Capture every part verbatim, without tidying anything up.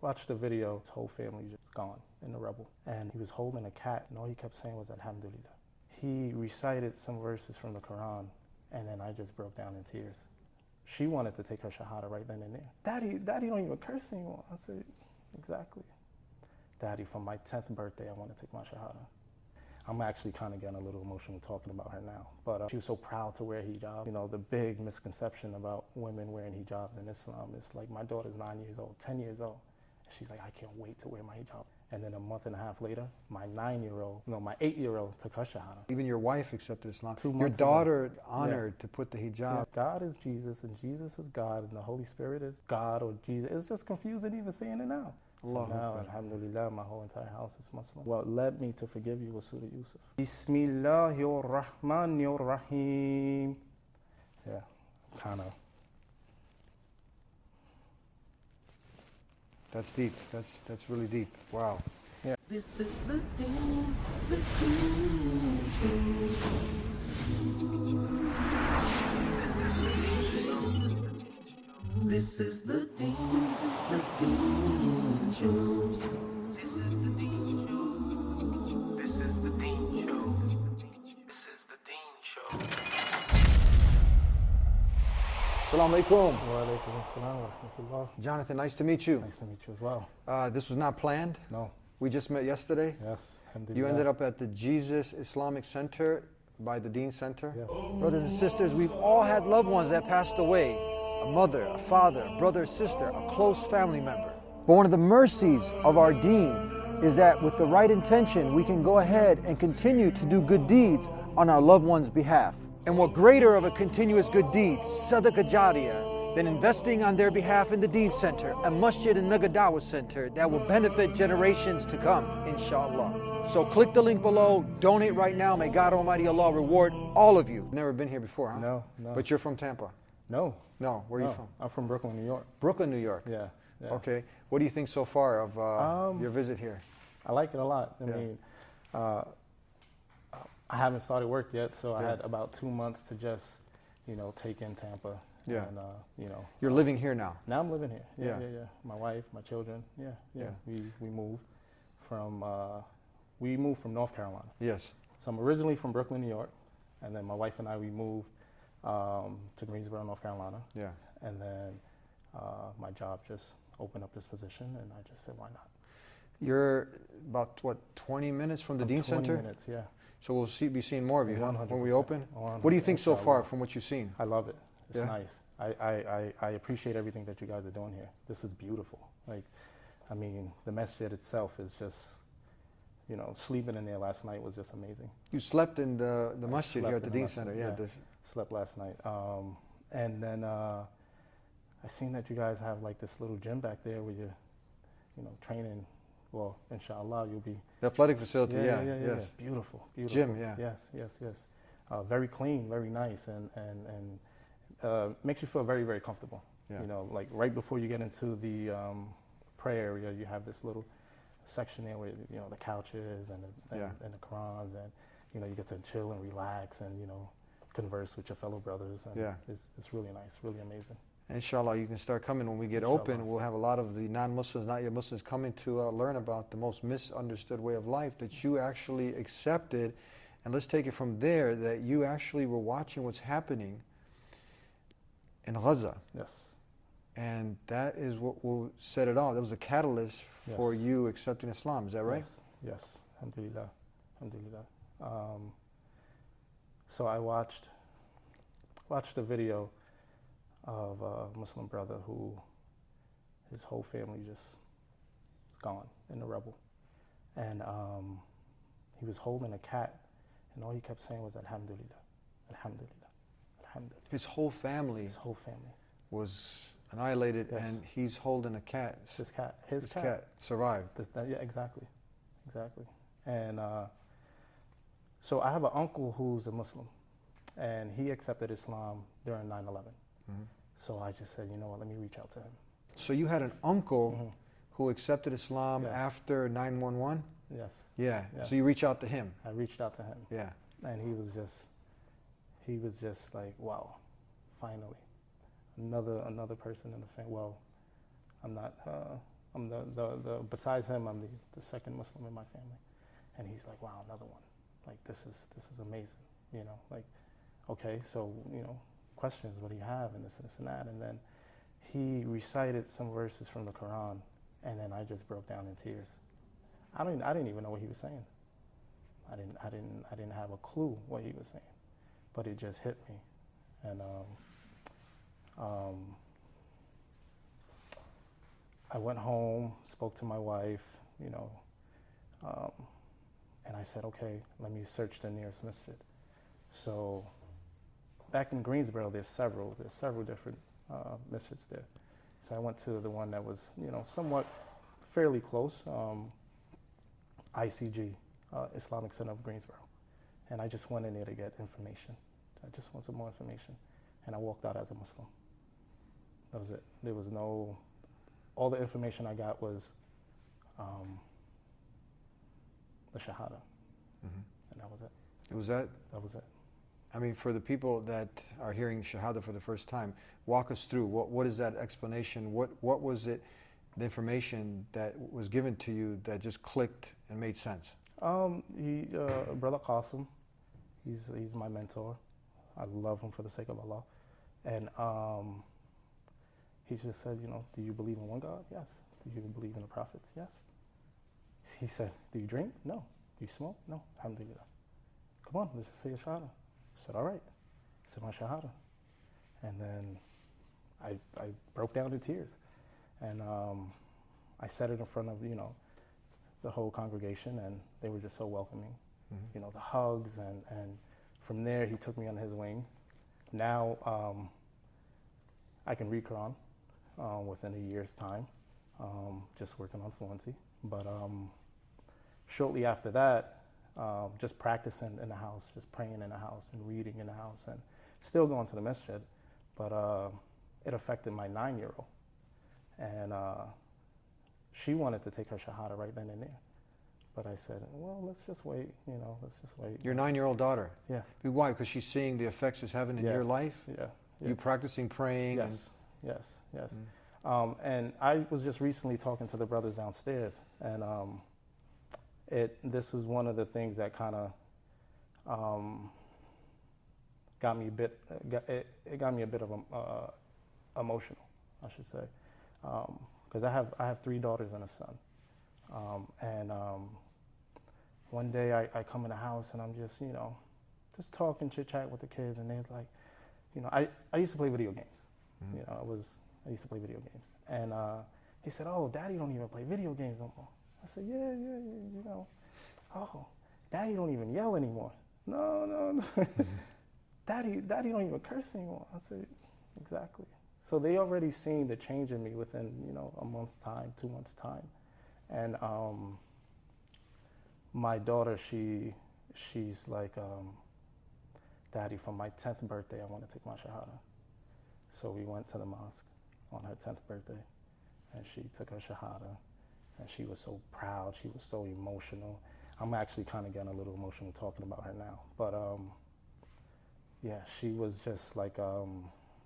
Watched the video, his whole family just gone in the rubble. And he was holding a cat, and all he kept saying was, Alhamdulillah. He recited some verses from the Quran, and then I just broke down in tears. She wanted to take her shahada right then and there. Daddy, Daddy don't even curse anymore. I said, exactly. Daddy, for my tenth birthday, I want to take my shahada. I'm actually kind of getting a little emotional talking about her now. But uh, she was so proud to wear hijab. You know, the big misconception about women wearing hijab in Islam is like, my daughter's nine years old, ten years old. And she's like, I can't wait to wear my hijab. And then a month and a half later, my nine-year-old, no, my eight-year-old took her shahada. Even your wife accepted Islam. Two Your months daughter ago. honored Yeah. to put the hijab. Yeah. God is Jesus, and Jesus is God, and the Holy Spirit is God or Jesus. It's just confusing even saying it now. So now, alhamdulillah, my whole entire house is Muslim. What led me to forgive you was Surah Yusuf. Bismillahir Rahmanir Rahim. Yeah, kind of. That's deep. That's that's really deep. Wow. Yeah. This is the Deen, the Deen Show. This is the Deen, this is the Deen Show. This is the Deen Show. This is the Deen Show. This is the Deen Show. Assalamu alaikum. Wa alaikum assalam wa rahmatullah. Jonathan, nice to meet you. Nice to meet you as well. Uh, this was not planned. No. We just met yesterday. Yes. Alhamdulillah. You ended up at the Jesus Islamic Center by the Deen Center. Yes. Brothers and sisters, we've all had loved ones that passed away. A mother, a father, a brother, a sister, a close family member. But one of the mercies of our Deen is that with the right intention, we can go ahead and continue to do good deeds on our loved one's behalf. And what greater of a continuous good deed, Sadaqah Jariyah, than investing on their behalf in the Deen Center, a masjid and mega dawah center that will benefit generations to come, inshallah. So click the link below, donate right now. May God Almighty Allah reward all of you. Never been here before, huh? No, no. But you're from Tampa? No. No, where are no. you from? I'm from Brooklyn, New York. Brooklyn, New York. Yeah. yeah. Okay. What do you think so far of uh, Um, your visit here? I like it a lot. I Yeah. mean, uh, I haven't started work yet, so I Yeah. had about two months to just, you know, take in Tampa. Yeah. And, uh, you know. You're living here now. Now I'm living here. Yeah, Yeah. yeah, yeah. My wife, my children. Yeah, yeah. Yeah. We we moved from uh, we moved from North Carolina. Yes. So I'm originally from Brooklyn, New York, and then my wife and I we moved um, to Greensboro, North Carolina. Yeah. And then uh, my job just opened up this position, and I just said, why not? You're about, what, twenty minutes from the From Deen twenty Center? minutes, yeah. So we'll see, be seeing more of you, huh, when we one hundred percent. open? What do you think so far from what you've seen? I love it. It's Yeah? nice. I, I, I, I appreciate everything that you guys are doing here. This is beautiful. Like, I mean, the masjid itself is just, you know, sleeping in there last night was just amazing. You slept in the, the I masjid here slept at the in Deen masjid, Center. Yeah. yeah. This, Slept last night. Um, and then uh, I seen that you guys have like this little gym back there where you're, you know, training. Well, inshallah, you'll be. the athletic facility, yeah, yeah, yeah, yeah, yes. yeah. Beautiful, beautiful. Gym, yeah. Yes, yes, yes. Uh, very clean, very nice, and and and uh, makes you feel very, very comfortable. Yeah. You know, like right before you get into the um, prayer area, you have this little section there where you know the couches and the, and, Yeah. and the Qurans, and you know you get to chill and relax and you know converse with your fellow brothers. And Yeah. it's it's really nice, really amazing. Inshallah, you can start coming when we get Inshallah. open. We'll have a lot of the non-Muslims, not yet Muslims, coming to uh, learn about the most misunderstood way of life that you actually accepted. And let's take it from there, that you actually were watching what's happening in Gaza. Yes. And that is what will set it off. That was a catalyst Yes. for you accepting Islam. Is that right? Yes. Yes. Alhamdulillah. Alhamdulillah. Um, so I watched watched a video of a Muslim brother who his whole family just gone in the rubble, and um, he was holding a cat, and all he kept saying was Alhamdulillah, Alhamdulillah, Alhamdulillah. His whole family His whole family. was annihilated, Yes. and he's holding a cat. His cat. His, His cat. cat survived. This- that- yeah, exactly, exactly. And uh, so I have an uncle who's a Muslim, and he accepted Islam during nine eleven. Mhm. So I just said, you know what, let me reach out to him. So you had an uncle Mhm. who accepted Islam Yes. after nine one one? Yes, Yeah. Yeah. So you reach out to him. I reached out to him, Yeah. and he was just, he was just like, wow, finally, another another person in the family. Well, I'm not uh, I'm the, the, the besides him, I'm the, the second Muslim in my family. And he's like, wow, another one. Like, this is this is amazing, you know. Like, okay, so, you know, questions, what do you have, and this, this, and that. And then he recited some verses from the Quran, and then I just broke down in tears. I didn't, I didn't even know what he was saying. I didn't, I didn't, I didn't have a clue what he was saying, but it just hit me. And um, um, I went home, spoke to my wife, you know, um, and I said, okay, let me search the nearest masjid. So back in Greensboro, there's several, there's several different uh, masjids there. So I went to the one that was, you know, somewhat fairly close, um, I C G, uh, Islamic Center of Greensboro. And I just went in there to get information. I just want some more information. And I walked out as a Muslim. That was it. There was no, all the information I got was um, the Shahada. Mm-hmm. And that was it. It was that? That was it. I mean, for the people that are hearing Shahada for the first time, walk us through. What What is that explanation? What What was it, the information that was given to you that just clicked and made sense? Um, he, uh, Brother Qasim, he's, he's my mentor. I love him for the sake of Allah. And um, he just said, you know, do you believe in one God? Yes. Do you believe in the prophets? Yes. He said, do you drink? No. Do you smoke? No. Alhamdulillah. Come on, let's just say a Shahada. I said, all right. I said my Shahada. And then I, I broke down in tears. And um, I said it in front of, you know, the whole congregation, and they were just so welcoming. Mm-hmm. You know, the hugs, and, and from there he took me on his wing. Now um, I can read Quran uh, within a year's time, um, just working on fluency. But um, shortly after that, um, just practicing in the house, just praying in the house and reading in the house, and still going to the masjid. But uh, it affected my nine-year-old. And uh, she wanted to take her Shahada right then and there. But I said, well, let's just wait, you know, let's just wait. Your nine-year-old daughter? Yeah. Why? Because she's seeing the effects it's having in yeah. your life? Yeah. yeah. You practicing praying? Yes, and yes, yes. Mm. Um, and I was just recently talking to the brothers downstairs, and um, it this is one of the things that kind of um, got me a bit, got, it, it got me a bit of a, uh, emotional, I should say. Because um, I have I have three daughters and a son, um, and um, one day I, I come in the house and I'm just you know just talking chit chat with the kids, and they's like, you know I, I used to play video games, mm-hmm. you know I was I used to play video games, and uh, he said, oh, Daddy don't even play video games no more. I said, yeah yeah yeah you know, oh, Daddy don't even yell anymore. No no no, mm-hmm. Daddy Daddy don't even curse anymore. I said, exactly. So they already seen the change in me within, you know, a month's time, two months' time. And um, my daughter, she, she's like, um, Daddy, for my tenth birthday, I want to take my Shahada. So we went to the mosque on her tenth birthday, and she took her Shahada, and she was so proud, she was so emotional. I'm actually kind of getting a little emotional talking about her now. But um, yeah, she was just like, um,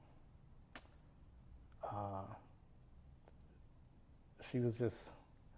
Uh, she was just,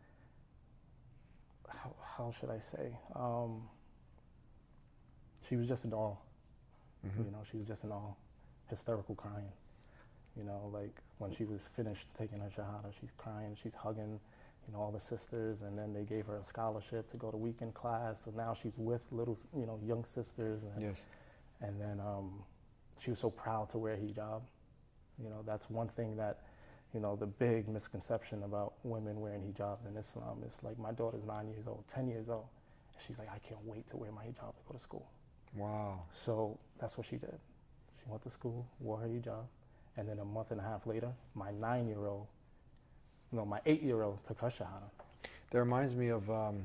how, how should I say? Um, she was just in awe. Mm-hmm. You know, she was just in awe, hysterical crying. You know, like when she was finished taking her Shahada, she's crying, she's hugging, you know, all the sisters, and then they gave her a scholarship to go to weekend class. So now she's with little, you know, young sisters. And, yes. And then um, she was so proud to wear hijab. You know, that's one thing that, you know, the big misconception about women wearing hijab in Islam is like, my daughter's nine years old, ten years old. And she's like, I can't wait to wear my hijab to go to school. Wow. So that's what she did. She went to school, wore her hijab, and then a month and a half later, my nine-year-old, no, my eight-year-old took her Shahada. That reminds me of um,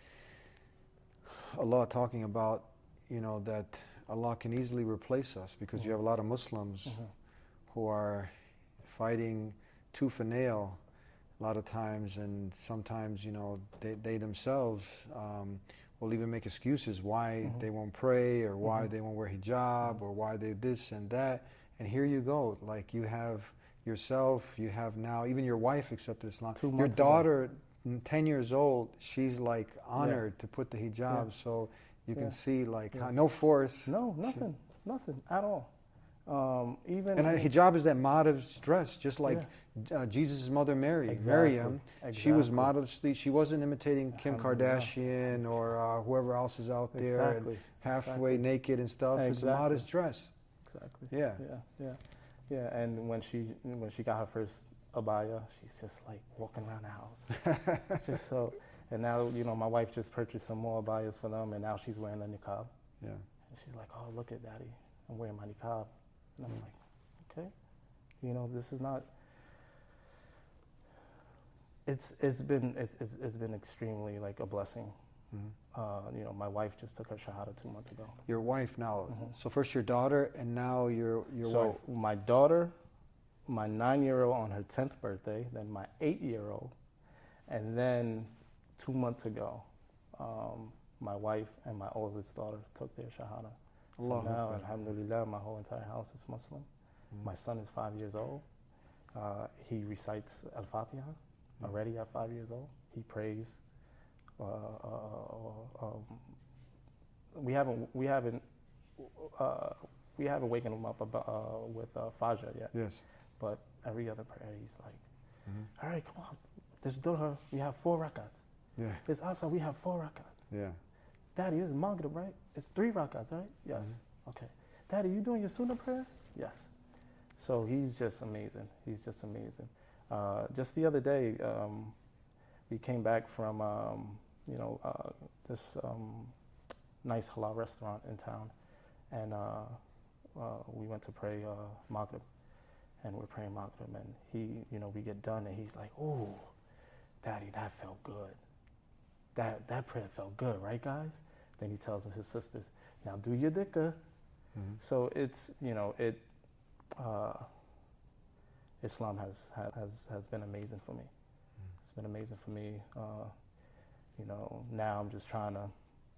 Allah talking about, you know, that Allah can easily replace us because mm-hmm. you have a lot of Muslims mm-hmm. who are fighting tooth and nail a lot of times, and sometimes, you know, they, they themselves um, will even make excuses why mm-hmm. they won't pray, or why mm-hmm. they won't wear hijab, mm-hmm. or why they this and that. And here you go, like you have yourself, you have now, even your wife accepted Islam. Two Your months ago. daughter, n- ten years old, she's like honored to put the hijab, Yeah. so you can Yeah. see like Yeah. how, no force. No, She- nothing, nothing at all. Um, even And a hijab is that modest dress, just like Yeah. uh, Jesus' mother Mary, Exactly, Maryam. She was exactly. modestly, she wasn't imitating Kim Alhamdulillah. Kardashian or uh, whoever else is out there Exactly, and halfway exactly. naked and stuff. It's a Exactly. modest dress. Exactly. Yeah. Yeah, yeah, yeah. And when she when she got her first abaya, she's just like walking around the house, just so. And now you know my wife just purchased some more abayas for them, and now she's wearing a niqab. Yeah. And she's like, "Oh, look at Daddy, I'm wearing my niqab." And I'm like, "Okay, you know this is not." It's it's been it's it's, it's been extremely like a blessing. Mhm. Uh, you know, my wife just took her shahada two months ago. Your wife now. Mhm. So first your daughter, and now your your so wife. my daughter, my nine-year-old on her tenth birthday, then my eight-year-old, and then two months ago, um, my wife and my oldest daughter took their shahada. So Allahu now, Akbar. alhamdulillah, my whole entire house is Muslim. Mhm. My son is five years old. Uh, he recites Al-Fatiha Yeah. already at five years old. He prays. Uh, uh, um, we haven't we haven't uh, we haven't waken him up about, uh, with uh, Fajr yet. Yes. But every other prayer, he's like, Mhm. "All right, come on. This Duha, we have four rakats. Yeah. This Asr, we have four rakats. Yeah. Daddy, this is Maghrib, right? It's three rakats, right? Yes. Mhm. Okay. Daddy, you doing your Sunnah prayer? Yes. So he's just amazing. He's just amazing. Uh, just the other day, um, we came back from, um, you know, uh, this um, nice halal restaurant in town, and uh, uh, we went to pray uh, Maghrib, and we're praying Maghrib, and he, you know, we get done, and he's like, "Oh, Daddy, that felt good. That that prayer felt good, right, guys?" Then he tells his sisters, "Now do your dhikr." Mhm. So it's, you know, it. Uh, Islam has, has has been amazing for me. It's been amazing for me. Uh, you know, now I'm just trying to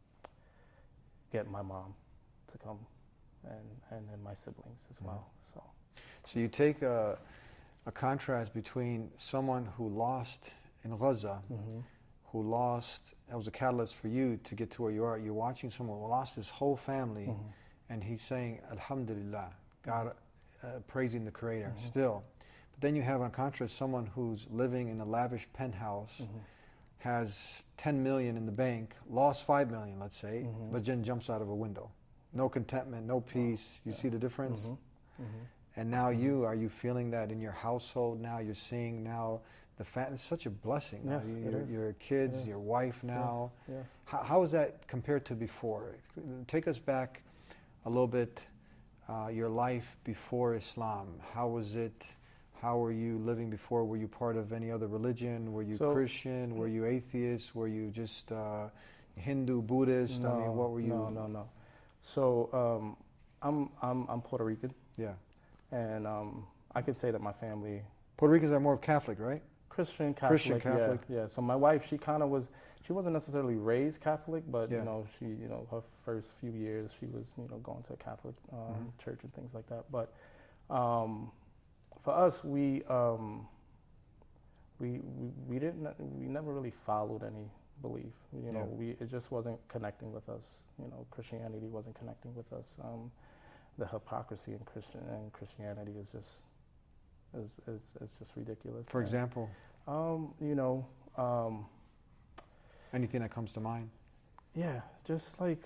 get my mom to come, and and then my siblings as Mhm. well. So So you take a, a contrast between someone who lost in Gaza, mhm. who lost, that was a catalyst for you to get to where you are. You're watching someone who lost his whole family, Mhm. and he's saying, Alhamdulillah, God, uh, praising the Creator Mhm. still. But then you have on contrast someone who's living in a lavish penthouse, Mhm. has ten million in the bank, lost five million, let's say, Mhm. but then jumps out of a window. No contentment, no peace. You Yeah. see the difference? Mhm. Mhm. And now you, are you feeling that in your household now? You're seeing now the fa- it's such a blessing. Now. Yes, it your, is. your kids, Yes. your wife now. Yeah. How, how is that compared to before? Take us back a little bit, uh, your life before Islam. How was it? How were you living before? Were you part of any other religion? Were you So- Christian? Were you atheist? Were you just uh, Hindu, Buddhist? I mean, what were you? No, no, no. So um, I'm I'm I'm Puerto Rican, Yeah. and um, I could say that my family Puerto Ricans are more of Catholic, right? Christian Catholic. Christian Catholic. Yeah, yeah. So my wife, she kind of was. She wasn't necessarily raised Catholic, but Yeah. you know, she, you know, her first few years, she was, you know, going to a Catholic um, Mhm. church and things like that. But um, for us, we, um, we we we didn't we never really followed any belief. You know, Yeah. we it just wasn't connecting with us. You know, Christianity wasn't connecting with us. Um, the hypocrisy in Christian and Christianity is just is is, is just ridiculous. For And, example, um, you know, um, anything that comes to mind? yeah, just like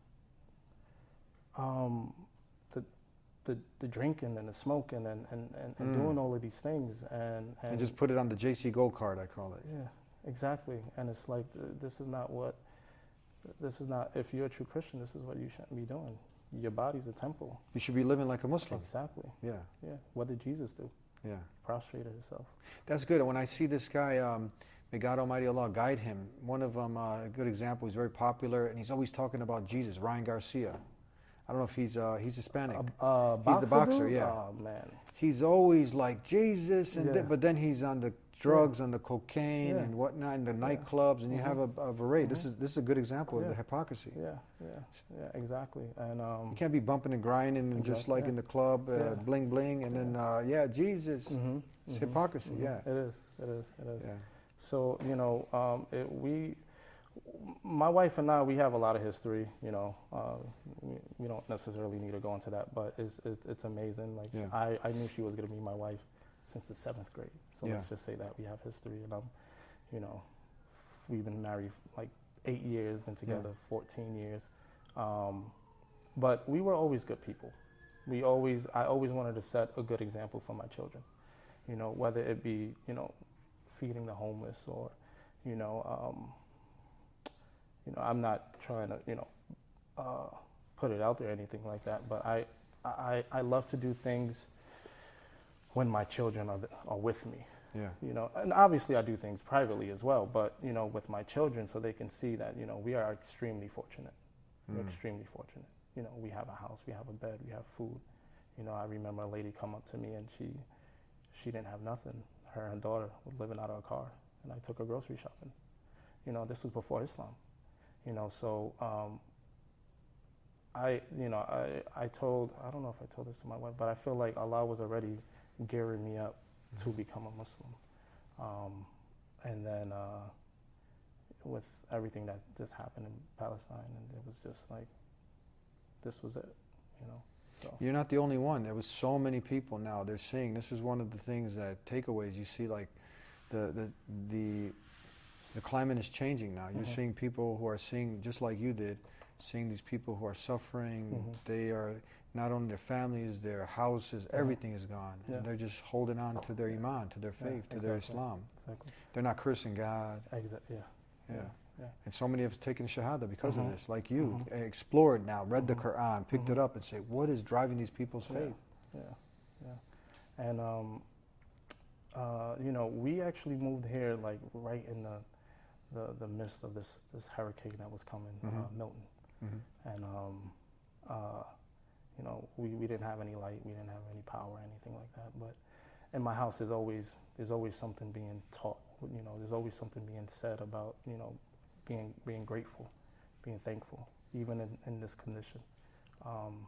um, the, the the drinking and the smoking and, and, and, and Mm. doing all of these things and, and, And just put it on the J C Gold card, I call it. yeah, exactly. And it's like th- this is not what this is not. If you're a true Christian, this is what you shouldn't be doing. Your body's a temple. You should be living like a Muslim. Exactly. Yeah, Yeah. What did Jesus do? yeah. Prostrated himself. That's good. And when I see this guy, um, may God Almighty Allah guide him. One of them, uh, a good example, he's very popular, and he's always talking about Jesus, Ryan Garcia. I don't know if he's uh, he's Hispanic. A, a He's the boxer, dude? yeah. Oh man. He's always like Jesus, and Yeah. th- but then he's on the drugs and the cocaine Yeah. and whatnot, and the Yeah. nightclubs, and you Mhm. have a, a variety. This Mhm. is this is a good example of Yeah. the hypocrisy. Yeah, yeah, yeah, exactly. And um, You can't be bumping and grinding and just Exactly, like yeah. in the club, uh, Yeah. bling bling, and then uh, yeah, Jesus. mhm, It's mhm, hypocrisy. mhm. Yeah. It is. It is. It is. Yeah. So you know, um, it, we, my wife and I, we have a lot of history. You know, uh, we, we don't necessarily need to go into that, but it's it's, it's amazing. Like Yeah. I, I knew she was gonna be my wife since the seventh grade. So Yeah. let's just say that we have history, and um, you know, we've been married like eight years, been together fourteen years, um, but we were always good people. We always, I always wanted to set a good example for my children. You know, whether it be, you know, feeding the homeless or, you know, um, you know, I'm not trying to, you know, uh, put it out there or anything like that, but I, I, I love to do things when my children are, are with me. Yeah. You know, and obviously I do things privately as well, but, you know, with my children so they can see that, you know, we are extremely fortunate. We're Mm. extremely fortunate. You know, we have a house, we have a bed, we have food. You know, I remember a lady come up to me and she, she didn't have nothing. Her and daughter were living out of a car, and I took her grocery shopping. You know, this was before Islam. You know, so um, I, you know, I, I told, I don't know if I told this to my wife, but I feel like Allah was already gearing me up to become a Muslim. Um, and then uh, with everything that just happened in Palestine, and it was just like, this was it, you know. So. You're not the only one. There was so many people now. They're seeing, this is one of the things that takeaways you see, like the the the, the climate is changing now. You're Mhm. seeing people who are seeing, just like you did, seeing these people who are suffering. Mhm. They are, not only their families, their houses, Mhm. everything is gone. Yeah. And they're just holding on to their iman, to their Yeah, faith, to their exactly. Islam. Exactly. They're not cursing God. Exa- yeah. Yeah. Yeah. Yeah. And so many have taken Shahada because Mhm. of this, like you. Mhm. Explored now, read the Mhm. Quran, picked Mhm. it up and say, what is driving these people's Yeah. faith? Yeah, yeah. And, um, uh, you know, we actually moved here like right in the, the, the midst of this, this hurricane that was coming, uh, Mhm. Milton. Mhm. And, um, uh, you know, we, we didn't have any light, we didn't have any power, anything like that. But in my house, there's always, there's always something being taught, you know, there's always something being said about, you know, being, being grateful, being thankful, even in, in this condition. Um,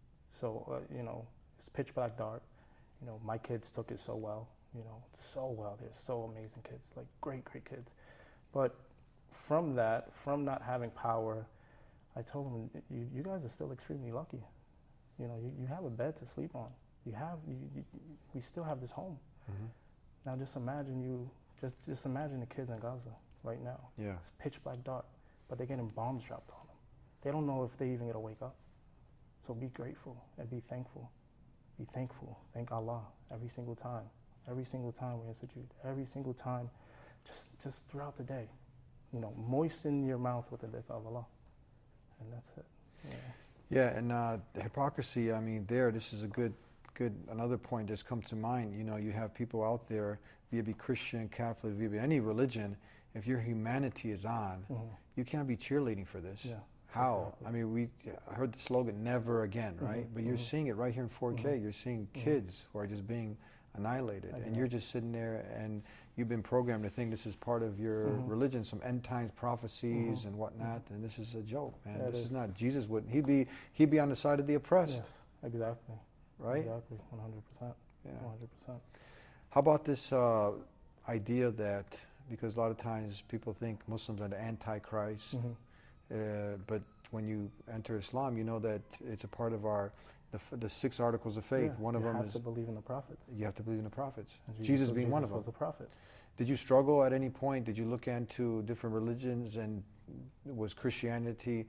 so, uh, you know, it's pitch black dark. You know, my kids took it so well, you know, so well. They're so amazing kids, like great, great kids. But from that, from not having power, I told them, you, you guys are still extremely lucky. You know, you, you have a bed to sleep on. You have, you, you, we still have this home. Mhm. Now just imagine you, just, just imagine the kids in Gaza right now. Yeah. It's pitch black dark, but they're getting bombs dropped on them. They don't know if they even gonna wake up. So be grateful and be thankful. Be thankful. Thank Allah every single time. Every single time we institute. Every single time, just just throughout the day. You know, moisten your mouth with the dhikr of Allah, and that's it. Yeah. Yeah, and uh, hypocrisy, I mean, there, this is a good, good, another point that's come to mind. You know, you have people out there, be it be Christian, Catholic, be it be any religion, if your humanity is on, Mhm. you can't be cheerleading for this. Yeah, How? exactly. I mean, we I heard the slogan, never again, right? Mhm, But you're mhm. seeing it right here in four K. Mhm. You're seeing Mhm. kids who are just being annihilated. And you're just sitting there and you've been programmed to think this is part of your Mhm. religion, some end times prophecies Mhm. and whatnot, and this is a joke, man. Yeah, it this is. is. not, Jesus would, he'd be, he'd be on the side of the oppressed, Yes, exactly. right? Exactly. One hundred percent. Yeah. One hundred percent. How about this uh, idea that, because a lot of times people think Muslims are the Antichrist, Mhm. uh, but when you enter Islam, you know that it's a part of our, the, f- the six articles of faith. Yeah, One of you them have is to believe in the prophets. you have to believe in the prophets. And Jesus, was- being one of was them. a prophet. Did you struggle at any point? Did you look into different religions, and was Christianity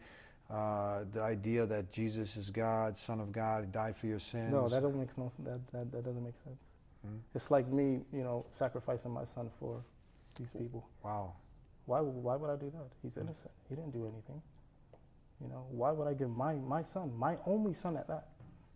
uh, the idea that Jesus is God, Son of God, died for your sins? No, that doesn't make no sense. That, that, that doesn't make sense. Hmm? It's like me, you know, sacrificing my son for these people. Wow. Why, why would I do that? He's innocent. He didn't do anything. You know, why would I give my, my son, my only son at that,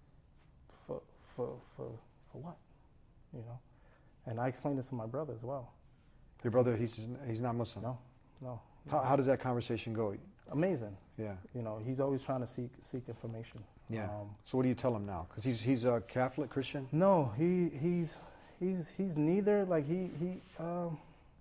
for, for, for, for what? You know? And I explained this to my brother as well. Your brother, he's he's not Muslim. No, no. How, how does that conversation go? Amazing. Yeah. You know, he's always trying to seek seek information. Yeah. Um, So what do you tell him now? Because he's he's a Catholic Christian. no, he he's he's he's neither. Like he he um,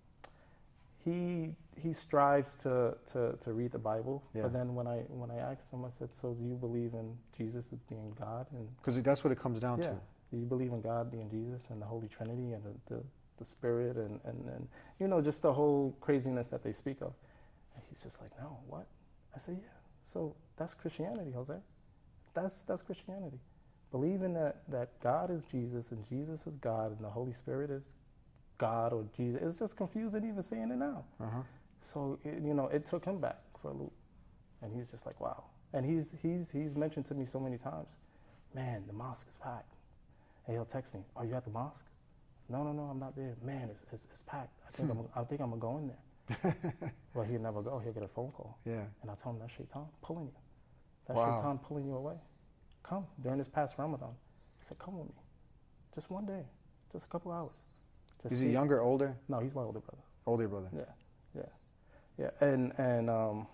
he he strives to, to, to read the Bible. Yeah. But then when I when I asked him, I said, "So do you believe in Jesus as being God?" And Because that's what it comes down yeah, to. do you believe in God being Jesus and the Holy Trinity and the, the, the Spirit and, and, and you know, just the whole craziness that they speak of? And he's just like, "No, what?" I said, "Yeah. So that's Christianity, Jose. That's that's Christianity. Believing that, that God is Jesus and Jesus is God and the Holy Spirit is God or Jesus. It's just confusing even saying it now." Uh-huh. So it, you know, it took him back for a loop, and he's just like, "Wow." And he's he's he's mentioned to me so many times, "Man, the mosque is packed." And he'll text me, "Are you at the mosque?" "No, no, no, I'm not there." "Man, it's it's, it's packed. I think I'm I think I'm gonna go in there." Well, he'll never go. He'll get a phone call. Yeah. And I told him, "That's Shaitan pulling you. That's Wow. Shaitan pulling you away. Come during this past Ramadan." He said, "Come with me, just one day, just a couple hours." Just Is he see- younger, older? No, he's my older brother. Older brother. Yeah, yeah, yeah. And and um,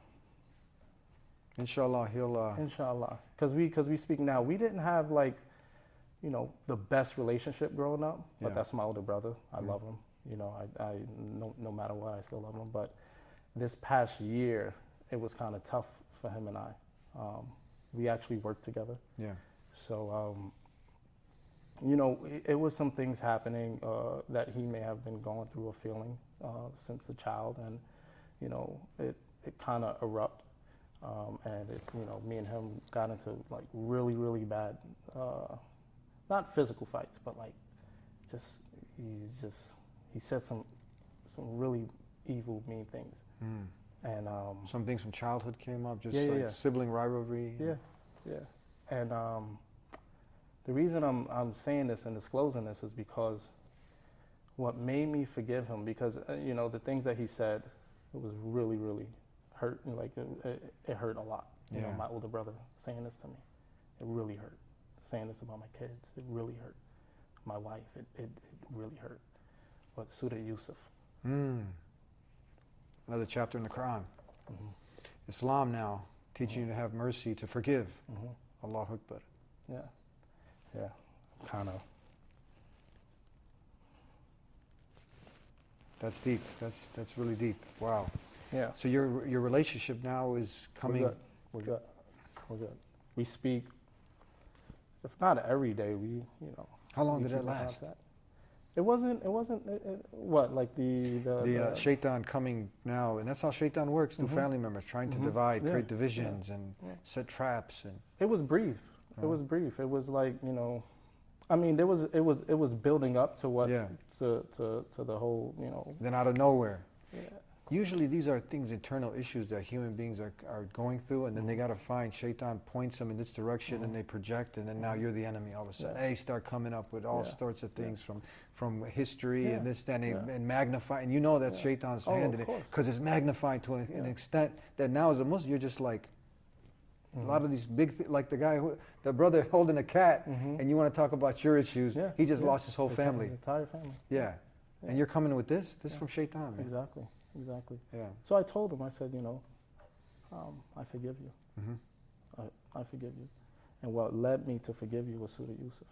Inshallah, he'll. Uh, inshallah, because we because we speak now. We didn't have like, you know, the best relationship growing up, but Yeah. that's my older brother. I Mhm. love him. You know, I, I no no matter what, I still love him. But this past year, it was kind of tough for him and I. Um, we actually worked together. yeah. So, um, you know, it, it was some things happening uh, that he may have been going through or feeling uh, since a child, and you know, it it kind of erupted, um, and it, you know, me and him got into like really really bad, uh, not physical fights, but like just he's just he said some some really evil, mean things, Mm. and um, Some things from childhood came up, just Yeah, yeah, like yeah. sibling rivalry. Yeah, yeah. And um, the reason I'm I'm saying this and disclosing this is because what made me forgive him, because uh, you know the things that he said, it was really really hurt. Like it, it, it hurt a lot. You know, Yeah. my older brother saying this to me, it really hurt. Saying this about my kids, it really hurt. My wife, it it, it really hurt. But Surah Yusuf. Mm. Another chapter in the Quran. hmm Islam now teaching you to have mercy, to forgive. hmm Allahu Akbar. Yeah, yeah. Kind of. That's deep. That's that's really deep. Wow. Yeah. So your your relationship now is coming. We're good. We're good. We're good. We speak, if not every day, we, you know. How long we did that keep in last? contact. It wasn't, it wasn't, it, it, what, like the, the, The uh, shaitan coming now, and that's how shaitan works through Mhm. family members, trying to Mhm. divide, Yeah. create divisions, and Yeah. set traps. And it was brief. It Oh. was brief. It was like, you know, I mean, there was, it was, it was building up to what, Yeah. to, to, to the whole, you know. then out of nowhere. Yeah. Usually these are things, internal issues that human beings are, are going through, and then they got to find, shaitan points them in this direction, Mhm. and they project, and then now you're the enemy all of a sudden. Yeah. They start coming up with all Yeah. sorts of Yeah. things from, from history Yeah. and this, that, and, Yeah. they- and magnify, and you know that's Yeah. shaitan's Oh, hand of in it, course. because it's magnified to an, an Yeah. extent that now as a Muslim, you're just like, a Mhm. lot of these big, th- like the guy, who, the brother holding a cat, Mhm. and you want to talk about your issues, Yeah. he just yeah. lost his whole His- family. His entire family. Yeah. Yeah. And you're coming with this? This is Yeah. from shaitan, man. Exactly. Exactly. Yeah. So I told him, I said, you know, um, I forgive you. hmm I, I forgive you. And what led me to forgive you was Surah Yusuf.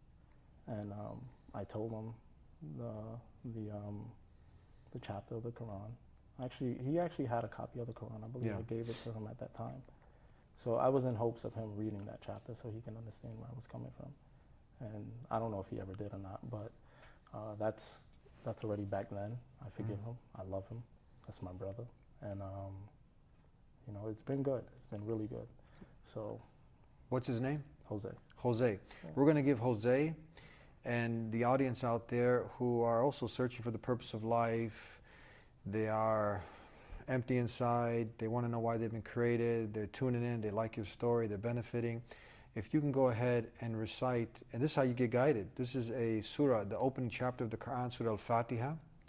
And um, I told him the the um, the chapter of the Quran. Actually, he actually had a copy of the Quran. I believe Yeah. I gave it to him at that time. So I was in hopes of him reading that chapter so he can understand where I was coming from. And I don't know if he ever did or not, but uh, that's that's already back then. I forgive Mhm. him. I love him. That's my brother. And um, you know, it's been good. It's been really good. So, What's his name? Jose. Jose. Yeah. We're going to give Jose and the audience out there who are also searching for the purpose of life, they are empty inside, they want to know why they've been created, they're tuning in, they like your story, they're benefiting. If you can go ahead and recite, and this is how you get guided. This is a surah, the opening chapter of the Quran, Surah Al-Fatiha.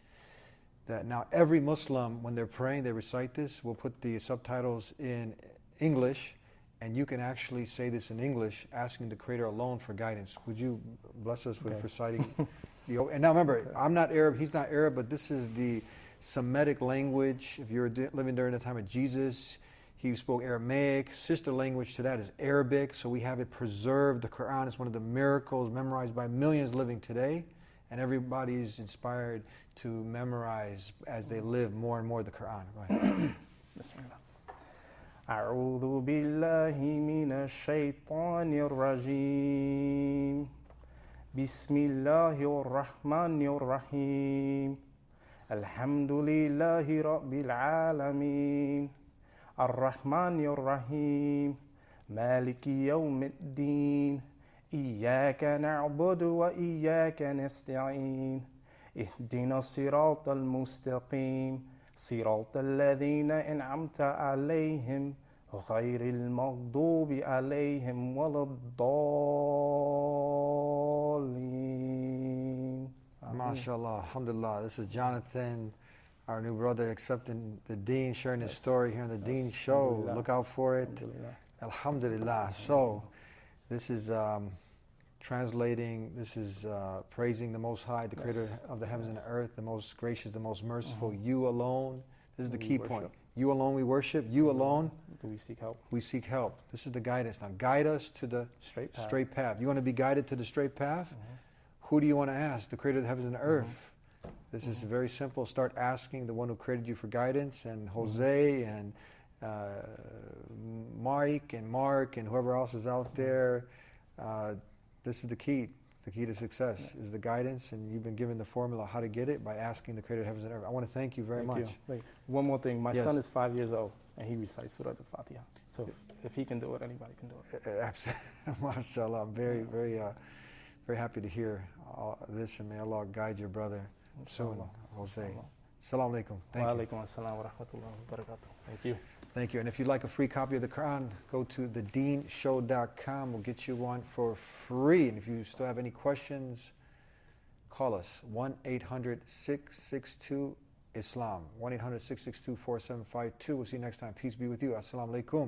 That now every Muslim, when they're praying, they recite this. We'll put the subtitles in English, and you can actually say this in English, asking the Creator alone for guidance. Would you bless us with Okay. reciting the? And now remember, Okay. I'm not Arab. He's not Arab, but this is the Semitic language. If you're di- living during the time of Jesus, he spoke Aramaic. Sister language to that is Arabic. So we have it preserved. The Quran is one of the miracles memorized by millions living today. and everybody's inspired to memorize as they live more and more the Quran. Go ahead. Bismillah. أعوذ بالله من الشيطان الرجيم بسم الله الرحمن الرحيم الحمد لله رب العالمين الرحمن الرحيم مالك يوم الدين إياك نعبد وإياك نستعين اهدنا الصراط المستقيم صراط الذين أنعمت عليهم غير المغضوب عليهم ولا الضالين. MashaAllah, alhamdulillah. This is Jonathan, our new brother, accepting the Deen, sharing his Yes. story here on the Deen Show. Alhamdulillah. Look out for it. Alhamdulillah. Alhamdulillah. So, this is um, translating, this is uh, praising the Most High, the Yes. Creator of the heavens and the earth, the most gracious, the most merciful. Mhm. You alone. This is the We key worship. point. You alone we worship. You alone Do we seek help? we seek help. This is the guidance. Now, guide us to the Straight path. straight path. You want to be guided to the straight path? Mhm. Who do you want to ask? The Creator of the heavens and the earth. Mhm. This is Mhm. very simple. Start asking the one who created you for guidance, and Jose and uh, Mike and Mark and whoever else is out there. Uh, this is the key. The key to success Yeah. is the guidance, and you've been given the formula how to get it by asking the Creator of heavens and earth. I want to thank you very Thank much. you. Wait, one more thing. My Yes. son is five years old, and he recites Surah Al-Fatiha. So if, if he can do it, anybody can do it. Uh, Absolutely. MashaAllah. I'm very, very, uh, very happy to hear all this, and may Allah guide your brother soon, Inshallah. Jose. Inshallah. Assalamu alaikum. Thank Wa you. alaikum assalam wa rahmatullahi wa barakatuh. Thank you. Thank you. And if you'd like a free copy of the Quran, go to the deen show dot com. We'll get you one for free. And if you still have any questions, call us one eight hundred six six two Islam. one eight hundred six six two four seven five two. We'll see you next time. Peace be with you. Assalamu alaikum.